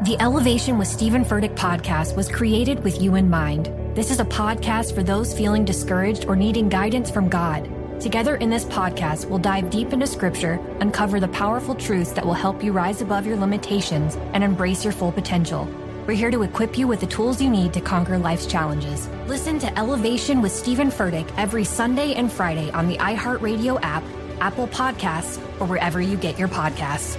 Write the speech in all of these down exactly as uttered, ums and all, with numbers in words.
The Elevation with Stephen Furtick podcast was created with you in mind. This is a podcast for those feeling discouraged or needing guidance from God. Together in this podcast, we'll dive deep into Scripture, uncover the powerful truths that will help you rise above your limitations and embrace your full potential. We're here to equip you with the tools you need to conquer life's challenges. Listen to Elevation with Stephen Furtick every Sunday and Friday on the iHeartRadio app, Apple Podcasts, or wherever you get your podcasts.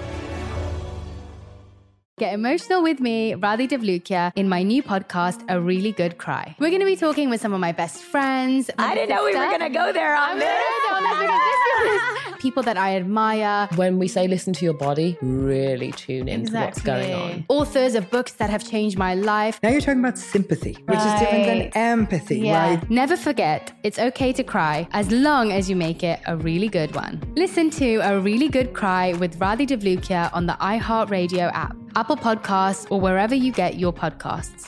Get emotional with me, Radhi Devlukia, in my new podcast, A Really Good Cry. We're going to be talking with some of my best friends. I didn't know we were going to go there on this. People that I admire. When we say listen to your body, really tune into Exactly. what's going on. Authors of books that have changed my life. Now you're talking about sympathy, which Right. is different than empathy, Yeah. right? Never forget, it's okay to cry as long as you make it a really good one. Listen to A Really Good Cry with Radhi Devlukia on the iHeartRadio app, Apple Podcasts, or wherever you get your podcasts.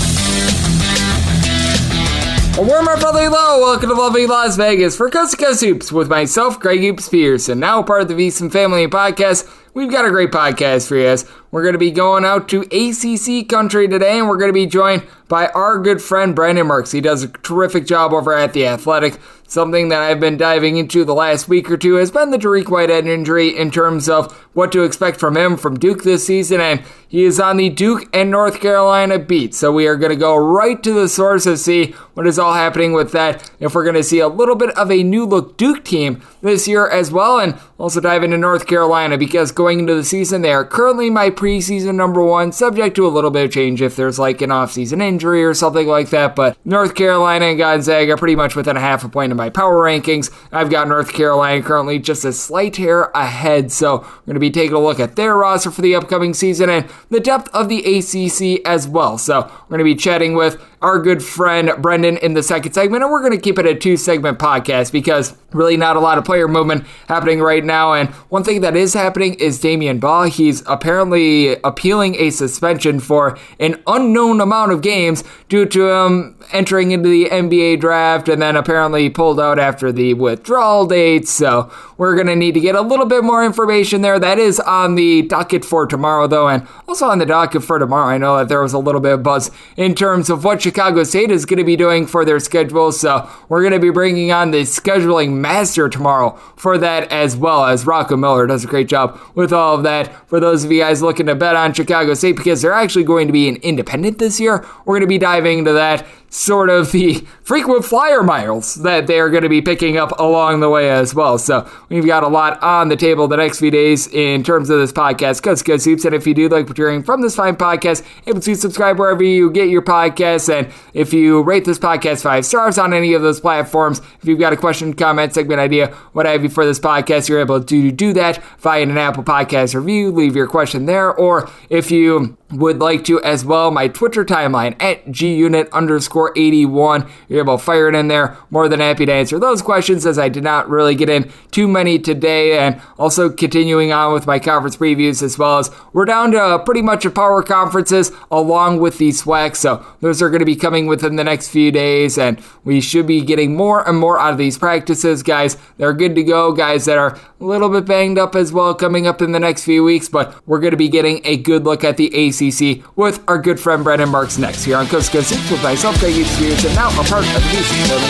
A warm up, brotherly hello. Welcome to lovely Las Vegas for Coast to Coast Hoops with myself, Greg Hoops Pearson, now part of the VSiN Family Podcast. We've got a great podcast for you guys. We're going to be going out to A C C country today, and we're going to be joined by our good friend Brendan Marks. He does a terrific job over at The Athletic. Something that I've been diving into the last week or two has been the Dariq Whitehead injury in terms of what to expect from him from Duke this season, and he is on the Duke and North Carolina beat. So we are going to go right to the source to see what is all happening with that, if we're going to see a little bit of a new-look Duke team this year as well, and also dive into North Carolina, because going into the season, they are currently my preseason number one, subject to a little bit of change if there's like an off-season injury or something like that, but North Carolina and Gonzaga are pretty much within a half a point of my power rankings. I've got North Carolina currently just a slight hair ahead, so we're going to be taking a look at their roster for the upcoming season and the depth of the A C C as well. So we're going to be chatting with our good friend Brendan in the second segment, and we're going to keep it a two-segment podcast because really not a lot of player movement happening right now. And one thing that is happening is Damian Baugh. He's apparently appealing a suspension for an unknown amount of games due to him entering into the N B A draft and then apparently pulled out after the withdrawal date. So we're going to need to get a little bit more information there. That is on the docket for tomorrow, though, and also on the docket for tomorrow. I know that there was a little bit of buzz in terms of what Chicago State is going to be doing for their schedule, so we're going to be bringing on the scheduling master tomorrow for that, as well as Rocco Miller does a great job with all of that. For those of you guys looking to bet on Chicago State, because they're actually going to be an independent this year, we're going to be diving into that, sort of the frequent flyer miles that they're going to be picking up along the way as well. So we've got a lot on the table the next few days in terms of this podcast, Coast to Coast Hoops. And if you do like what you're hearing from this fine podcast, able to subscribe wherever you get your podcasts. And if you rate this podcast five stars on any of those platforms, if you've got a question, comment, segment idea, what have you for this podcast, you're able to do that via an Apple Podcast review. Leave your question there. Or if you would like to as well, my Twitter timeline at gunit underscore 81. You're able to fire it in there. More than happy to answer those questions, as I did not really get in too many today. And also continuing on with my conference previews, as well as we're down to pretty much a power conferences along with the SWAC. So those are going to be coming within the next few days, and we should be getting more and more out of these practices. Guys that are good to go, guys that are a little bit banged up as well coming up in the next few weeks, but we're going to be getting a good look at the A C C with our good friend Brendan Marks next here on Coast to Coast Hoops with myself, Greg Hoops Pearson, and now a part of the VSiN Family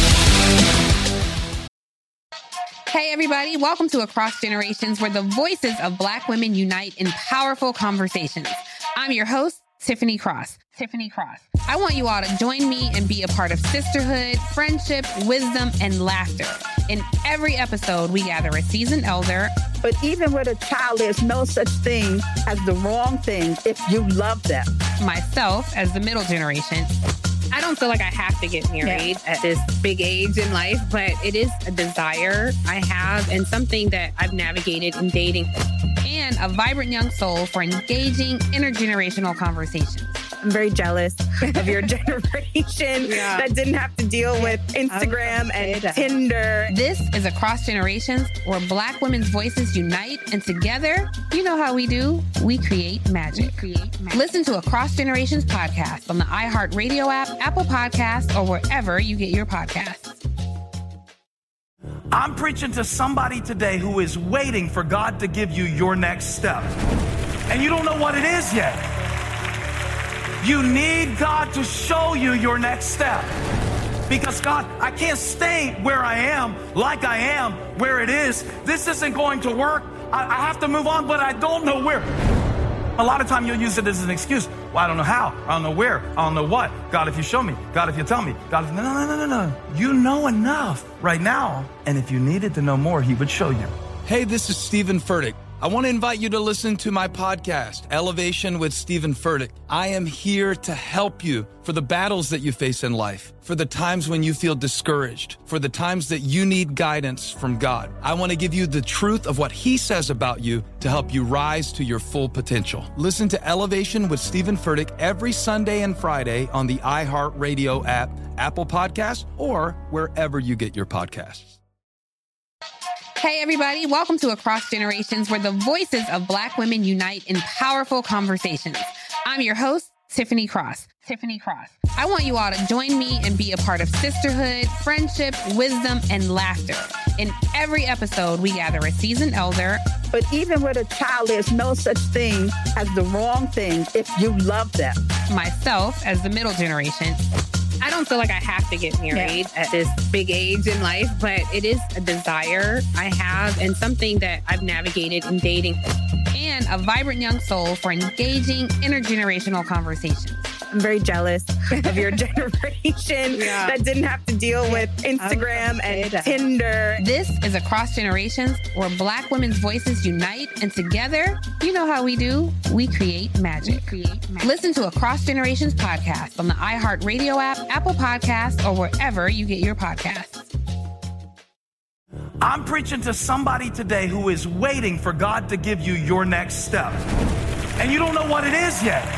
Podcast. Hey everybody, welcome to Across Generations, where the voices of Black women unite in powerful conversations. I'm your host, Tiffany Cross. Tiffany Cross. I want you all to join me and be a part of sisterhood, friendship, wisdom, and laughter. In every episode, we gather a seasoned elder. But even with a child, there's no such thing as the wrong thing if you love them. Myself as the middle generation. I don't feel like I have to get married yeah. at this big age in life, but it is a desire I have and something that I've navigated in dating. And a vibrant young soul for engaging intergenerational conversations. I'm very jealous of your generation yeah. that didn't have to deal with Instagram and Tinder. This is Across Generations, where Black women's voices unite, and together, you know how we do, we create magic. We create magic. Listen to Across Generations podcast on the iHeartRadio app, Apple Podcasts, or wherever you get your podcasts. I'm preaching to somebody today who is waiting for God to give you your next step. And you don't know what it is yet. You need God to show you your next step. Because God, I can't stay where I am, like I am, where it is. This isn't going to work. I, I have to move on, but I don't know where. A lot of time you'll use it as an excuse. Well, I don't know how. I don't know where. I don't know what. God, if you show me. God, if you tell me. God, if... No, no, no, no, no. You know enough right now. And if you needed to know more, he would show you. Hey, this is Stephen Furtick. I want to invite you to listen to my podcast, Elevation with Stephen Furtick. I am here to help you for the battles that you face in life, for the times when you feel discouraged, for the times that you need guidance from God. I want to give you the truth of what he says about you to help you rise to your full potential. Listen to Elevation with Stephen Furtick every Sunday and Friday on the iHeartRadio app, Apple Podcasts, or wherever you get your podcasts. Hey, everybody. Welcome to Across Generations, where the voices of Black women unite in powerful conversations. I'm your host, Tiffany Cross. Tiffany Cross. I want you all to join me and be a part of sisterhood, friendship, wisdom, and laughter. In every episode, we gather a seasoned elder. But even with a child, there's no such thing as the wrong thing if you love them. Myself as the middle generation. I don't feel like I have to get married yeah. at this big age in life, but it is a desire I have and something that I've navigated in dating. And a vibrant young soul for engaging intergenerational conversations. I'm very jealous of your generation yeah. that didn't have to deal with Instagram and Tinder. This is Across Generations, where Black women's voices unite, and together, you know how we do, we create magic. We create magic. Listen to Across Generations podcast on the iHeartRadio app, Apple Podcasts, or wherever you get your podcasts. I'm preaching to somebody today who is waiting for God to give you your next step. And you don't know what it is yet.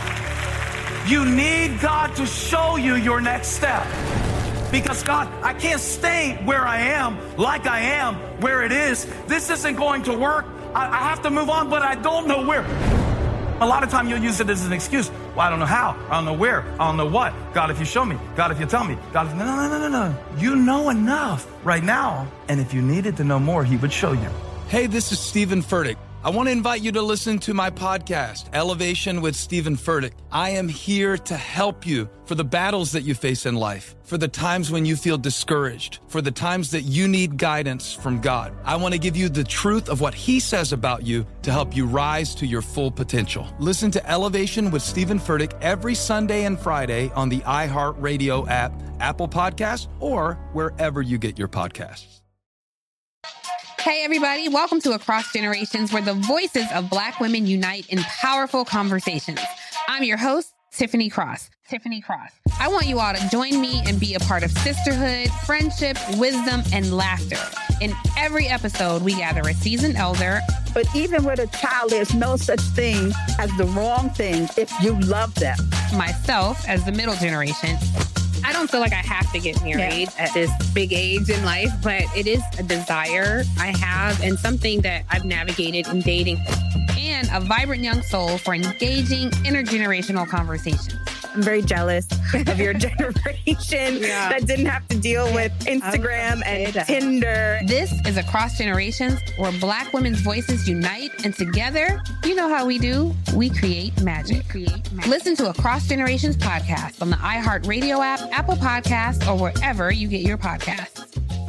You need God to show you your next step. Because God, I can't stay where I am, like I am, where it is. This isn't going to work. I, I have to move on, but I don't know where. A lot of time you'll use it as an excuse. Well, I don't know how. I don't know where. I don't know what. God, if you show me. God, if you tell me. God, if... No, no, no, no, no. You know enough right now. And if you needed to know more, he would show you. Hey, this is Stephen Furtick. I want to invite you to listen to my podcast, Elevation with Stephen Furtick. I am here to help you for the battles that you face in life, for the times when you feel discouraged, for the times that you need guidance from God. I want to give you the truth of what he says about you to help you rise to your full potential. Listen to Elevation with Stephen Furtick every Sunday and Friday on the iHeartRadio app, Apple Podcasts, or wherever you get your podcasts. Hey, everybody. Welcome to Across Generations, where the voices of Black women unite in powerful conversations. I'm your host, Tiffany Cross. Tiffany Cross. I want you all to join me and be a part of sisterhood, friendship, wisdom, and laughter. In every episode, we gather a seasoned elder. But even with a child, there's no such thing as the wrong thing if you love them. Myself as the middle generation. I don't feel like I have to get married yeah. at this big age in life, but it is a desire I have and something that I've navigated in dating. And a vibrant young soul for engaging intergenerational conversations. I'm very jealous of your generation yeah. that didn't have to deal with Instagram and Tinder. This is Across Generations, where Black women's voices unite, and together, you know how we do, we create magic. We create magic. Listen to Across Generations podcast on the iHeartRadio app, Apple Podcasts, or wherever you get your podcasts.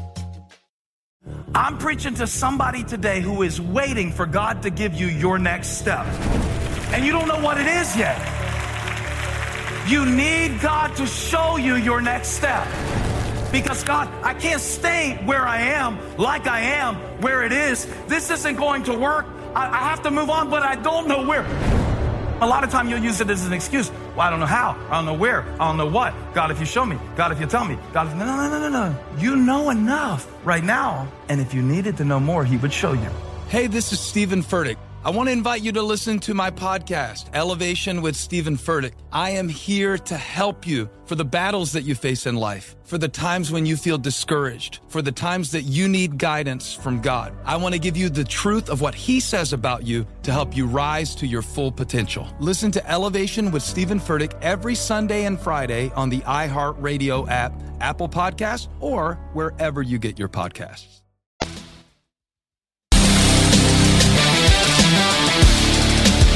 I'm preaching to somebody today who is waiting for God to give you your next step. And you don't know what it is yet. You need God to show you your next step. Because God, I can't stay where I am, like I am, where it is. This isn't going to work. I, I have to move on, but I don't know where. A lot of time you'll use it as an excuse. Well, I don't know how. I don't know where. I don't know what. God, if you show me. God, if you tell me. God, if... No, no, no, no, no. You know enough right now. And if you needed to know more, he would show you. Hey, this is Stephen Furtick. I want to invite you to listen to my podcast, Elevation with Stephen Furtick. I am here to help you for the battles that you face in life, for the times when you feel discouraged, for the times that you need guidance from God. I want to give you the truth of what he says about you to help you rise to your full potential. Listen to Elevation with Stephen Furtick every Sunday and Friday on the iHeartRadio app, Apple Podcasts, or wherever you get your podcasts.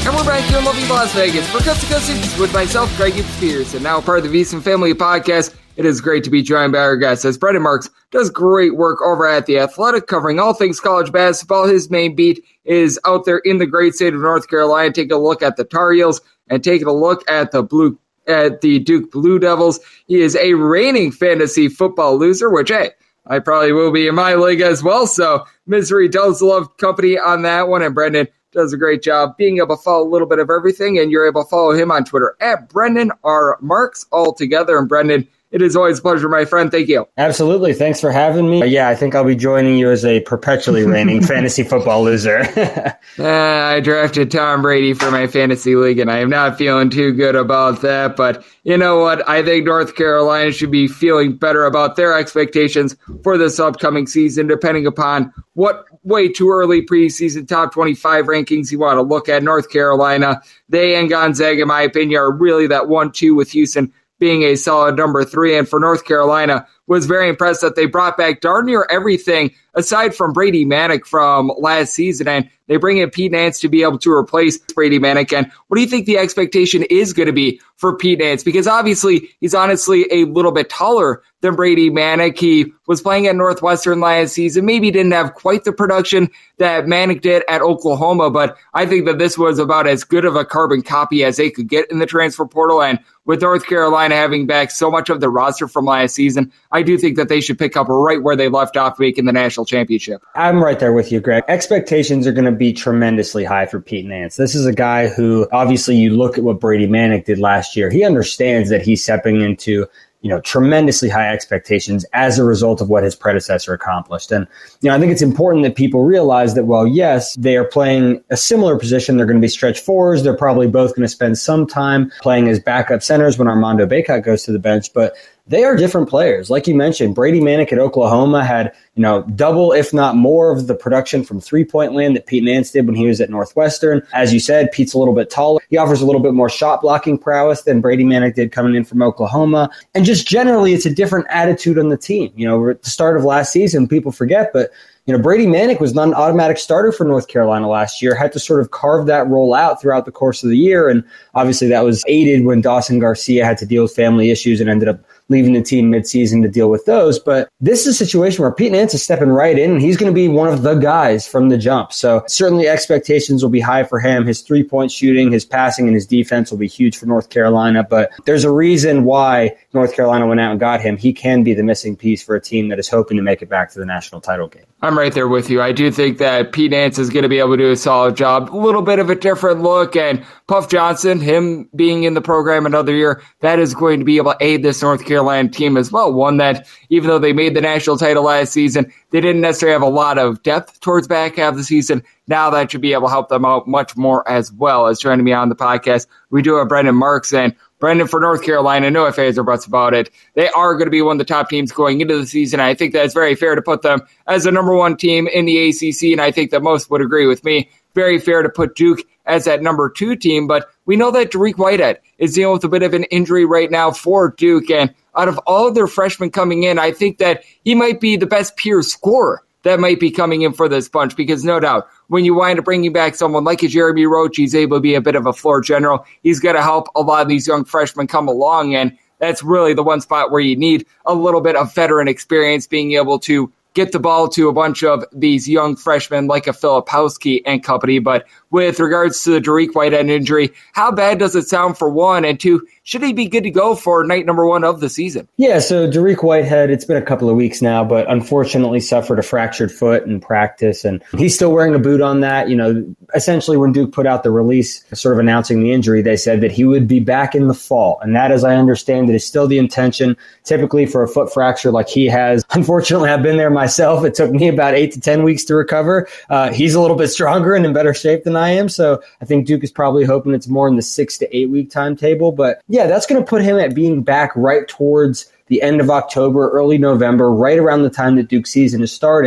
And we're back here in lovely Las Vegas for Coast to Coast Hoops with myself, Greg Spears, and now part of the VSiN Family Podcast. It is great to be joined by our guest, as Brendan Marks does great work over at The Athletic, covering all things college basketball. His main beat is out there in the great state of North Carolina, taking a look at the Tar Heels and taking a look at the Blue at the Duke Blue Devils. He is a reigning fantasy football loser, which, hey, I probably will be in my league as well, so misery does love company on that one, and Brendan does a great job being able to follow a little bit of everything, and you're able to follow him on Twitter at Brendan R. Marks all together. And Brendan, it is always a pleasure, my friend. Thank you. Absolutely. Thanks for having me. Uh, yeah, I think I'll be joining you as a perpetually reigning fantasy football loser. uh, I drafted Tom Brady for my fantasy league, and I am not feeling too good about that. But you know what? I think North Carolina should be feeling better about their expectations for this upcoming season, depending upon what way too early preseason top twenty-five rankings you want to look at. North Carolina, they and Gonzaga, in my opinion, are really that one two with Houston being a solid number three. And for North Carolina, was very impressed that they brought back darn near everything aside from Brady Manek from last season. And they bring in Pete Nance to be able to replace Brady Manek. And what do you think the expectation is going to be for Pete Nance? Because obviously he's honestly a little bit taller than Brady Manek. He was playing at Northwestern last season. Maybe didn't have quite the production that Manek did at Oklahoma, but I think that this was about as good of a carbon copy as they could get in the transfer portal. And with North Carolina having back so much of the roster from last season, I do think that they should pick up right where they left off making the national championship. I'm right there with you, Greg. Expectations are going to be tremendously high for Pete Nance. This is a guy who, obviously, you look at what Brady Manek did last year. He understands that he's stepping into, you know, tremendously high expectations as a result of what his predecessor accomplished. And, you know, I think it's important that people realize that, well, yes, they are playing a similar position. They're going to be stretch fours. They're probably both going to spend some time playing as backup centers when Armando Bacot goes to the bench, but they are different players. Like you mentioned, Brady Manek at Oklahoma had, you know, double, if not more, of the production from three-point land that Pete Nance did when he was at Northwestern. As you said, Pete's a little bit taller. He offers a little bit more shot blocking prowess than Brady Manek did coming in from Oklahoma. And just generally, it's a different attitude on the team. You know, at the start of last season, people forget, but you know, Brady Manek was not an automatic starter for North Carolina last year, had to sort of carve that role out throughout the course of the year. And obviously that was aided when Dawson Garcia had to deal with family issues and ended up leaving the team midseason to deal with those. But this is a situation where Pete Nance is stepping right in, and he's going to be one of the guys from the jump. So certainly expectations will be high for him. His three-point shooting, his passing, and his defense will be huge for North Carolina. But there's a reason why North Carolina went out and got him. He can be the missing piece for a team that is hoping to make it back to the national title game. I'm right there with you. I do think that Pete Nance is going to be able to do a solid job. A little bit of a different look, and Puff Johnson, him being in the program another year, that is going to be able to aid this North Carolina team as well. One that, even though they made the national title last season, they didn't necessarily have a lot of depth towards back half of the season. Now that should be able to help them out much more as well. As joining me on the podcast, we do have Brendan Marks, and Brendan, for North Carolina, no ifs, ands, or buts about it. They are going to be one of the top teams going into the season. I think that's very fair to put them as the number one team in the A C C, and I think that most would agree with me. Very fair to put Duke as that number two team, but we know that Dariq Whitehead is dealing with a bit of an injury right now for Duke, and out of all of their freshmen coming in, I think that he might be the best pure scorer that might be coming in for this bunch, because no doubt, when you wind up bringing back someone like a Jeremy Roach, he's able to be a bit of a floor general. He's going to help a lot of these young freshmen come along, and that's really the one spot where you need a little bit of veteran experience, being able to get the ball to a bunch of these young freshmen like a Filipowski and company. But with regards to the Dariq Whitehead injury, how bad does it sound for one? And two, should he be good to go for night number one of the season? Yeah, so Dariq Whitehead, it's been a couple of weeks now, but unfortunately suffered a fractured foot in practice, and he's still wearing a boot on that. You know, essentially when Duke put out the release sort of announcing the injury, they said that he would be back in the fall. And that, as I understand it, is still the intention. Typically for a foot fracture like he has, unfortunately, I've been there myself. It took me about eight to ten weeks to recover. Uh, he's a little bit stronger and in better shape than I am. So I think Duke is probably hoping it's more in the six to eight week timetable. But yeah, that's going to put him at being back right towards the end of October, early November, right around the time that Duke's season is starting.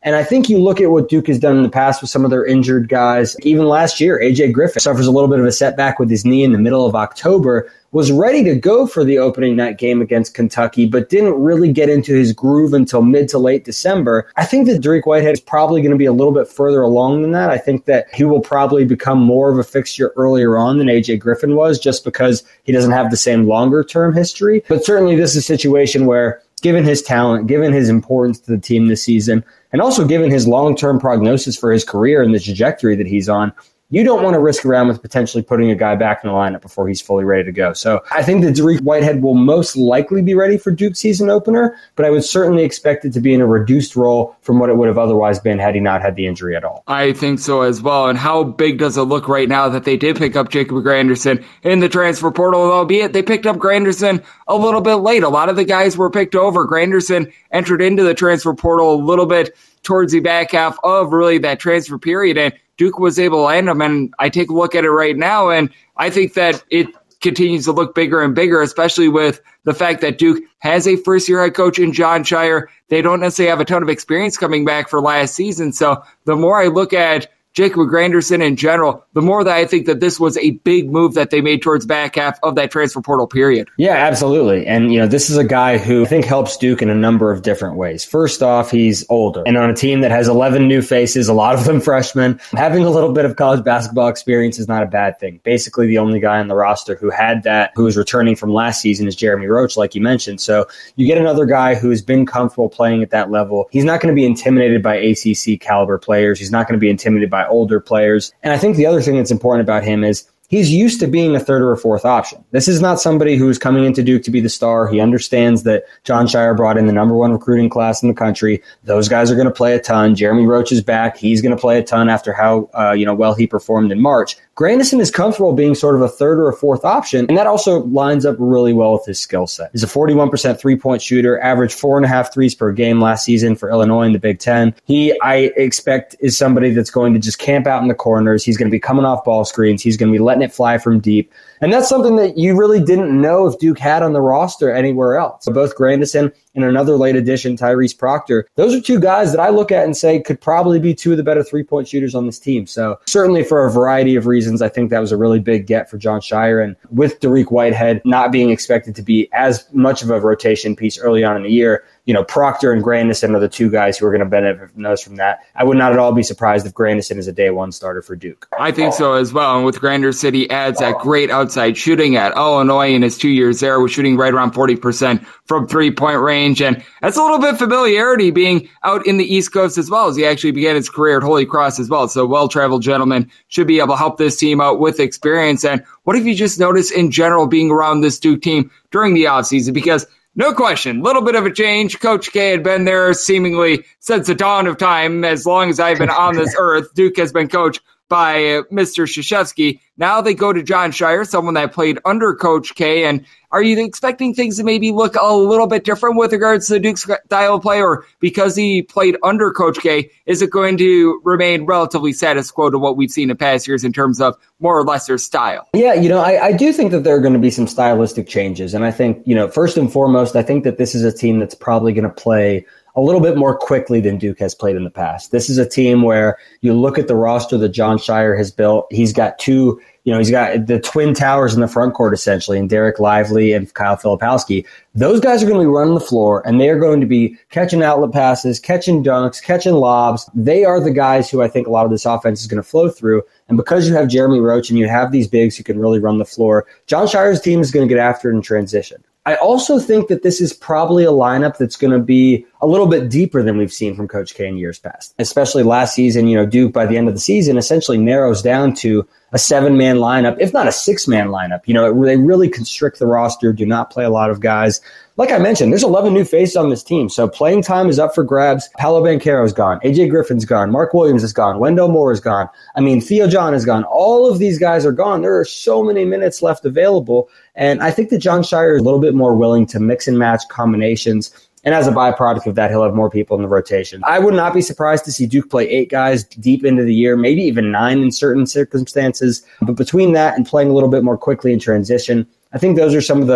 And I think you look at what Duke has done in the past with some of their injured guys. Even last year, A J Griffin suffers a little bit of a setback with his knee in the middle of October, was ready to go for the opening night game against Kentucky, but didn't really get into his groove until mid to late December. I think that Dariq Whitehead is probably going to be a little bit further along than that. I think that he will probably become more of a fixture earlier on than A J Griffin was, just because he doesn't have the same longer-term history. But certainly this is a situation where, given his talent, given his importance to the team this season, and also given his long-term prognosis for his career and the trajectory that he's on, you don't want to risk around with potentially putting a guy back in the lineup before he's fully ready to go. So I think that Dariq Whitehead will most likely be ready for Duke's season opener, but I would certainly expect it to be in a reduced role from what it would have otherwise been had he not had the injury at all. I think so as well. And how big does it look right now that they did pick up Jacob Granderson in the transfer portal, albeit they picked up Granderson a little bit late. A lot of the guys were picked over. Granderson entered into the transfer portal a little bit towards the back half of really that transfer period, and Duke was able to land him. And I take a look at it right now, and I think that it continues to look bigger and bigger, especially with the fact that Duke has a first-year head coach in Jon Scheyer. They don't necessarily have a ton of experience coming back for last season. So the more I look at Jacob Granderson in general, the more that I think that this was a big move that they made towards back half of that transfer portal period. Yeah, absolutely. And, you know, this is a guy who I think helps Duke in a number of different ways. First off, he's older. And on a team that has eleven new faces, a lot of them freshmen, having a little bit of college basketball experience is not a bad thing. Basically, the only guy on the roster who had that, who was returning from last season, is Jeremy Roach, like you mentioned. So you get another guy who has been comfortable playing at that level. He's not going to be intimidated by A C C caliber players. He's not going to be intimidated by older players. And I think the other thing that's important about him is he's used to being a third or a fourth option. This is not somebody who is coming into Duke to be the star. He understands that Jon Scheyer brought in the number one recruiting class in the country. Those guys are going to play a ton. Jeremy Roach is back. He's going to play a ton after how uh, you know well he performed in March. Granderson is comfortable being sort of a third or a fourth option, and that also lines up really well with his skill set. He's a forty-one percent three-point shooter, averaged four and a half threes per game last season for Illinois in the Big Ten. He, I expect, is somebody that's going to just camp out in the corners. He's going to be coming off ball screens. He's going to be letting it fly from deep. And that's something that you really didn't know if Duke had on the roster anywhere else. So both Granderson and another late addition, Tyrese Proctor, those are two guys that I look at and say could probably be two of the better three-point shooters on this team. So certainly for a variety of reasons, I think that was a really big get for Jon Scheyer. And with Dariq Whitehead not being expected to be as much of a rotation piece early on in the year, you know, Proctor and Granderson are the two guys who are going to benefit from those from that. I would not at all be surprised if Granderson is a day one starter for Duke. I think so as well. And with Granderson, he adds that great outside shooting at Illinois in his two years there, was shooting right around forty percent from three-point range. And that's a little bit of familiarity being out in the East Coast as well, as he actually began his career at Holy Cross as well. So well-traveled gentleman should be able to help this team out with experience. And what have you just noticed in general being around this Duke team during the offseason? Because no question, little bit of a change. Coach K had been there seemingly since the dawn of time. As long as I've been on this earth, Duke has been coached by uh, Mister Krzyzewski. Now they go to Jon Scheyer, someone that played under Coach K. And are you expecting things to maybe look a little bit different with regards to Duke's style of play? Or because he played under Coach K, is it going to remain relatively status quo to what we've seen in past years in terms of more or less their style? Yeah, you know, I, I do think that there are going to be some stylistic changes. And I think, you know, first and foremost, I think that this is a team that's probably going to play a little bit more quickly than Duke has played in the past. This is a team where you look at the roster that Jon Scheyer has built. He's got two, you know, he's got the twin towers in the front court, essentially, and Derek Lively and Kyle Filipowski. Those guys are going to be running the floor, and they are going to be catching outlet passes, catching dunks, catching lobs. They are the guys who I think a lot of this offense is going to flow through. And because you have Jeremy Roach and you have these bigs who can really run the floor, Jon Scheyer's team is going to get after it in transition. I also think that this is probably a lineup that's going to be a little bit deeper than we've seen from Coach K in years past. Especially last season, you know, Duke by the end of the season essentially narrows down to a seven-man lineup, if not a six-man lineup. You know, they really constrict the roster, do not play a lot of guys. Like I mentioned, there's eleven new faces on this team, so playing time is up for grabs. Paolo Banchero's gone. A J Griffin's gone. Mark Williams is gone. Wendell Moore is gone. I mean, Theo John is gone. All of these guys are gone. There are so many minutes left available, and I think that Jon Scheyer is a little bit more willing to mix and match combinations. And as a byproduct of that, he'll have more people in the rotation. I would not be surprised to see Duke play eight guys deep into the year, maybe even nine in certain circumstances. But between that and playing a little bit more quickly in transition, I think those are some of the,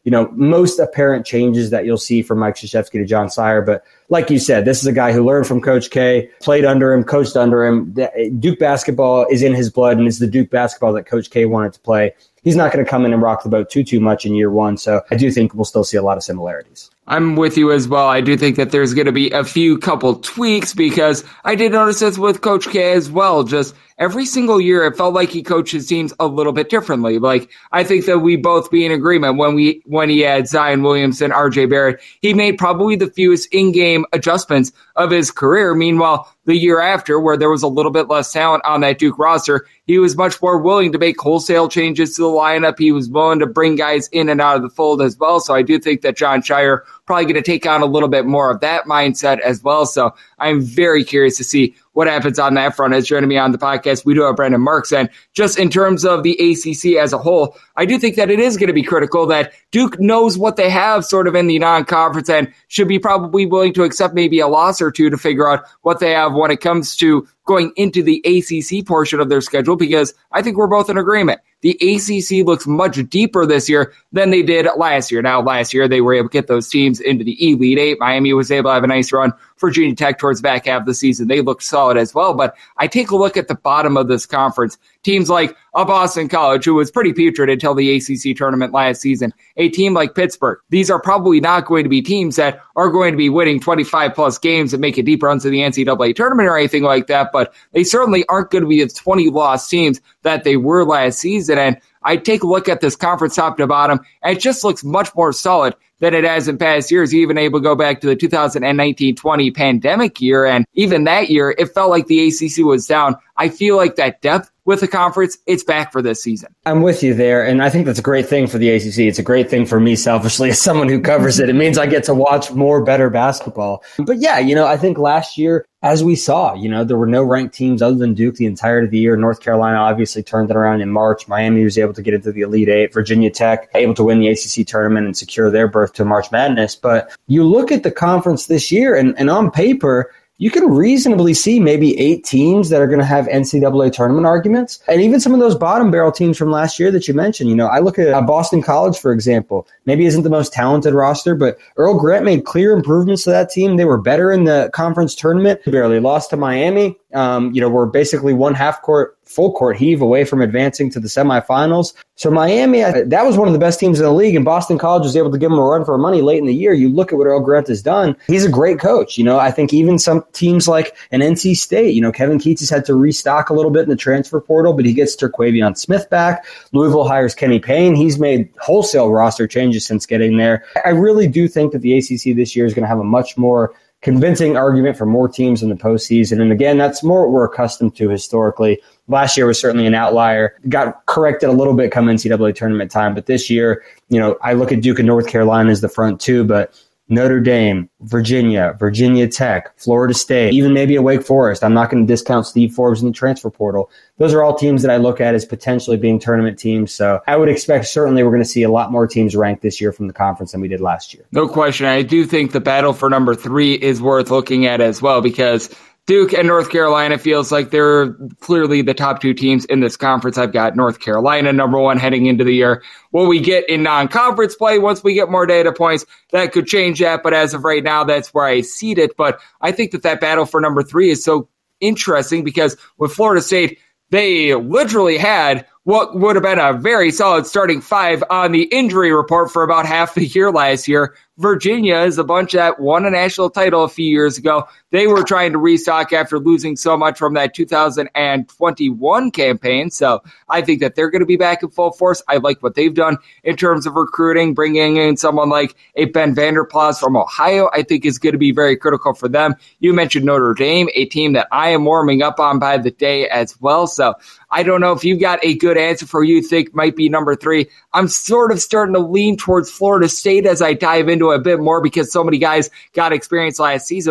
you know, most apparent changes that you'll see from Mike Krzyzewski to John Sire. But like you said, this is a guy who learned from Coach K, played under him, coached under him. Duke basketball is in his blood, and it's the Duke basketball that Coach K wanted to play. He's not going to come in and rock the boat too, too much in year one. So I do think we'll still see a lot of similarities. I'm with you as well. I do think that there's going to be a few couple tweaks because I did notice this with Coach K as well. Just every single year, it felt like he coached his teams a little bit differently. Like, I think that we both be in agreement when we when he had Zion Williamson, R J Barrett, he made probably the fewest in-game adjustments of his career. Meanwhile, the year after, where there was a little bit less talent on that Duke roster, he was much more willing to make wholesale changes to the lineup. He was willing to bring guys in and out of the fold as well. So I do think that Jon Scheyer probably going to take on a little bit more of that mindset as well. So I'm very curious to see what happens on that front. As joining me on the podcast, we do have Brendan Marks. And just in terms of the A C C as a whole, I do think that it is going to be critical that Duke knows what they have sort of in the non-conference and should be probably willing to accept maybe a loss or two to figure out what they have when it comes to going into the A C C portion of their schedule, because I think we're both in agreement. The A C C looks much deeper this year than they did last year. Now, last year, they were able to get those teams into the Elite Eight. Miami was able to have a nice run. Virginia Tech towards the back half of the season, they looked solid as well. But I take a look at the bottom of this conference. Teams like a Boston College, who was pretty putrid until the A C C tournament last season. A team like Pittsburgh. These are probably not going to be teams that are going to be winning twenty-five plus games and make a deep run to the N C double A tournament or anything like that. But they certainly aren't going to be the twenty loss teams that they were last season. And I take a look at this conference top to bottom, and it just looks much more solid than it has in past years. Even able to go back to the two thousand nineteen twenty pandemic year. And even that year, it felt like the A C C was down. I feel like that depth with the conference, it's back for this season. I'm with you there, and I think that's a great thing for the A C C. It's a great thing for me selfishly as someone who covers it. It means I get to watch more better basketball. But yeah, you know, I think last year, as we saw, you know, there were no ranked teams other than Duke the entirety of the year. North Carolina obviously turned it around in March. Miami was able to get into the Elite Eight. Virginia Tech able to win the A C C tournament and secure their berth to March Madness. But you look at the conference this year, and, and on paper, you can reasonably see maybe eight teams that are going to have N C double A tournament arguments. And even some of those bottom barrel teams from last year that you mentioned, you know, I look at uh, Boston College, for example, maybe isn't the most talented roster, but Earl Grant made clear improvements to that team. They were better in the conference tournament, barely lost to Miami. Um, you know, we're basically one half court, full court heave away from advancing to the semifinals. So Miami, that was one of the best teams in the league, and Boston College was able to give them a run for money late in the year. You look at what Earl Grant has done. He's a great coach. You know, I think even some teams like an N C State, you know, Kevin Keatts has had to restock a little bit in the transfer portal, but he gets Terquavion Smith back. Louisville hires Kenny Payne. He's made wholesale roster changes since getting there. I really do think that the A C C this year is going to have a much more convincing argument for more teams in the postseason. And again, that's more what we're accustomed to historically. Last year was certainly an outlier. Got corrected a little bit come N C double A tournament time. But this year, you know, I look at Duke and North Carolina as the front two, but Notre Dame, Virginia, Virginia Tech, Florida State, even maybe a Wake Forest. I'm not going to discount Steve Forbes in the transfer portal. Those are all teams that I look at as potentially being tournament teams. So I would expect certainly we're going to see a lot more teams ranked this year from the conference than we did last year. No question. I do think the battle for number three is worth looking at as well, because Duke and North Carolina feels like they're clearly the top two teams in this conference. I've got North Carolina number one heading into the year. What we get in non-conference play, once we get more data points, that could change that. But as of right now, that's where I seed it. But I think that that battle for number three is so interesting because with Florida State, they literally had what would have been a very solid starting five on the injury report for about half the year last year. Virginia is a bunch that won a national title a few years ago. They were trying to restock after losing so much from that two thousand twenty-one campaign. So I think that they're going to be back in full force. I like what they've done in terms of recruiting, bringing in someone like a Ben Vanderplas from Ohio, I think is going to be very critical for them. You mentioned Notre Dame, a team that I am warming up on by the day as well. So I don't know if you've got a good answer for who you think might be number three. I'm sort of starting to lean towards Florida State as I dive into it a bit more because so many guys got experience last season, but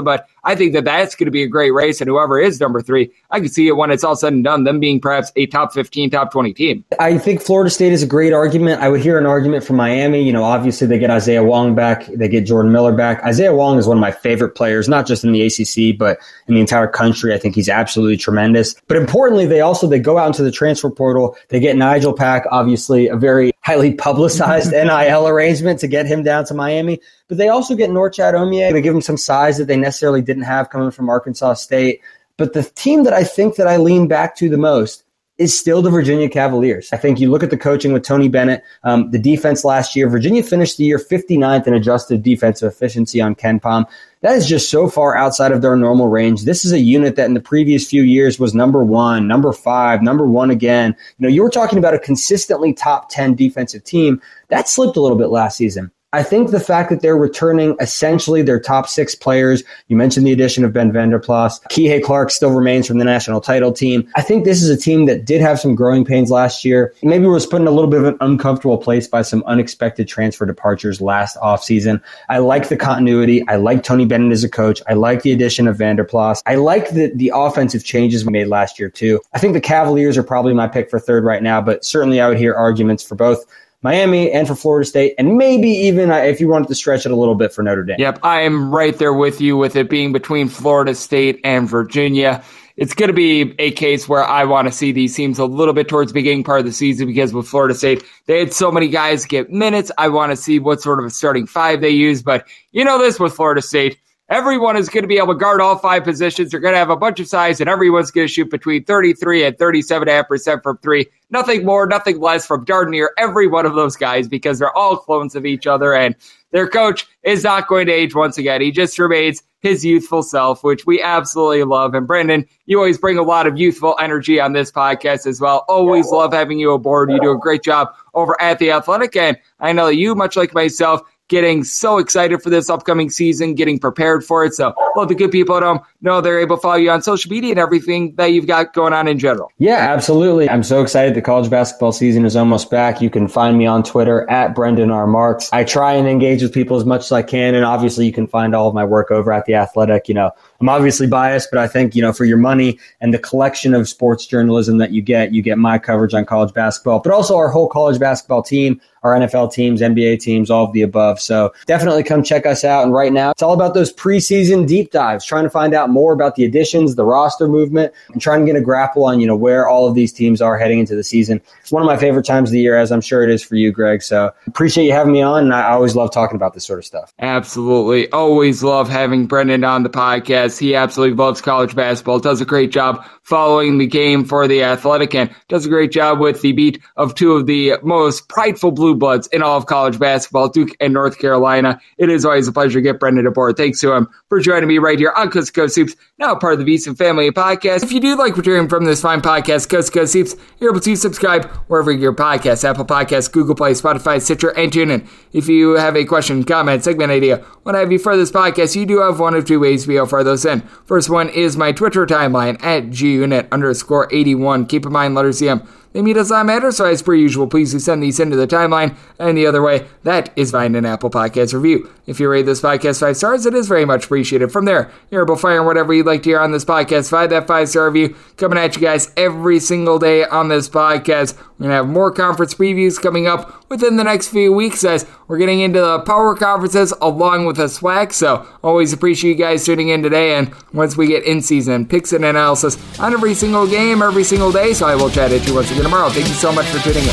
I think that that's going to be a great race, and whoever is number three, I can see it when it's all said and done, them being perhaps a top fifteen, top twenty team. I think Florida State is a great argument. I would hear an argument from Miami. You know, obviously they get Isaiah Wong back. They get Jordan Miller back. Isaiah Wong is one of my favorite players, not just in the A C C, but in the entire country. I think he's absolutely tremendous. But importantly, they also, they go out into the transfer portal. They get Nigel Pack, obviously a very highly publicized N I L arrangement to get him down to Miami. But they also get Norchad Omie. They give him some size that they necessarily didn't have coming from Arkansas State. But the team that I think that I lean back to the most is still the Virginia Cavaliers. I think you look at the coaching with Tony Bennett, um, the defense last year. Virginia finished the year fifty-ninth in adjusted defensive efficiency on KenPom. That is just so far outside of their normal range. This is a unit that in the previous few years was number one, number five, number one again. You know, you were talking about a consistently top ten defensive team. That slipped a little bit last season. I think the fact that they're returning essentially their top six players, you mentioned the addition of Ben Vanderplas, Kihei Clark still remains from the national title team. I think this is a team that did have some growing pains last year. Maybe was put in a little bit of an uncomfortable place by some unexpected transfer departures last offseason. I like the continuity. I like Tony Bennett as a coach. I like the addition of Vanderplas. I like the, the offensive changes we made last year too. I think the Cavaliers are probably my pick for third right now, but certainly I would hear arguments for both Miami and for Florida State, and maybe even, if you wanted to stretch it a little bit, for Notre Dame. Yep, I am right there with you with it being between Florida State and Virginia. It's going to be a case where I want to see these teams a little bit towards the beginning part of the season, because with Florida State, they had so many guys get minutes. I want to see what sort of a starting five they use, but you know this with Florida State. Everyone is going to be able to guard all five positions. They're going to have a bunch of size, and everyone's going to shoot between thirty-three and thirty-seven point five percent from three. Nothing more, nothing less from darn near every one of those guys, because they're all clones of each other, and their coach is not going to age once again. He just remains his youthful self, which we absolutely love. And Brendan, you always bring a lot of youthful energy on this podcast as well. Always love having you aboard. You do a great job over at The Athletic, and I know that you, much like myself, getting so excited for this upcoming season, getting prepared for it. So let the good people at home know they're able to follow you on social media and everything that you've got going on in general. Yeah, absolutely. I'm so excited. The college basketball season is almost back. You can find me on Twitter at Brendan R. Marks. I try and engage with people as much as I can. And obviously you can find all of my work over at The Athletic. You know, I'm obviously biased, but I think, you know, for your money and the collection of sports journalism that you get, you get my coverage on college basketball, but also our whole college basketball team, our N F L teams, N B A teams, all of the above. So definitely come check us out. And right now, it's all about those preseason deep dives, trying to find out more about the additions, the roster movement, and trying to get a grapple on, you know, where all of these teams are heading into the season. It's one of my favorite times of the year, as I'm sure it is for you, Greg. So appreciate you having me on, and I always love talking about this sort of stuff. Absolutely. Always love having Brendan on the podcast. He absolutely loves college basketball, does a great job following the game for The Athletic, and does a great job with the beat of two of the most prideful blue bloods in all of college basketball, Duke and North Carolina. It is always a pleasure to get Brendan aboard. Thanks to him for joining me right here on Coast to Coast Hoops, now part of the VSiN Family Podcast. If you do like what you're hearing from this fine podcast, Coast to Coast Hoops, you're able to subscribe wherever you get your podcasts, Apple Podcasts, Google Play, Spotify, Stitcher, and TuneIn. If you have a question, comment, segment idea, what have you for this podcast, you do have one of two ways to be able to fire those in. First one is my Twitter timeline at gunit underscore 81. Keep in mind, letters C M. They mean does not matter, so as per usual, please do send these into the timeline. And the other way, that is find an Apple Podcast review. If you rate this podcast five stars, it is very much appreciated. From there, you're able to fire whatever you'd like to hear on this podcast. Find that five-star review coming at you guys every single day on this podcast. We're going to have more conference previews coming up within the next few weeks as we're getting into the power conferences along with the SWAC. So always appreciate you guys tuning in today. And once we get in season, picks and analysis on every single game, every single day. So I will chat at you once again tomorrow. Thank you so much for tuning in.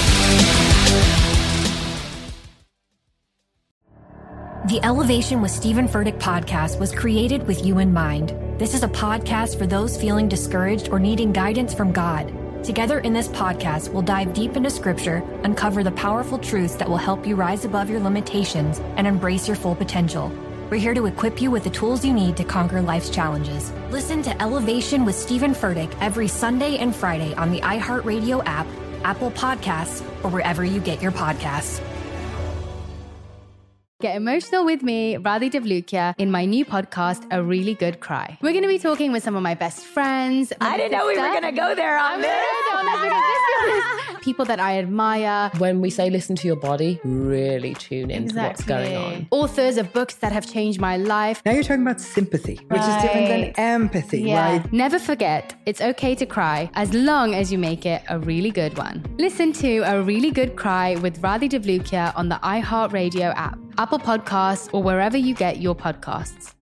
The Elevation with Stephen Furtick podcast was created with you in mind. This is a podcast for those feeling discouraged or needing guidance from God. Together in this podcast, we'll dive deep into Scripture, uncover the powerful truths that will help you rise above your limitations and embrace your full potential. We're here to equip you with the tools you need to conquer life's challenges. Listen to Elevation with Stephen Furtick every Sunday and Friday on the iHeartRadio app, Apple Podcasts, or wherever you get your podcasts. Get emotional with me, Radhi Devlukia, in my new podcast, A Really Good Cry. We're going to be talking with some of my best friends. I didn't know we were going to go there on this. People that I admire. When we say listen to your body, really tune into Exactly. what's going on. Authors of books that have changed my life. Now you're talking about sympathy, which is different than empathy, Yeah. right? Never forget, it's okay to cry as long as you make it a really good one. Listen to A Really Good Cry with Radhi Devlukia on the iHeartRadio app, Apple Podcasts, or wherever you get your podcasts.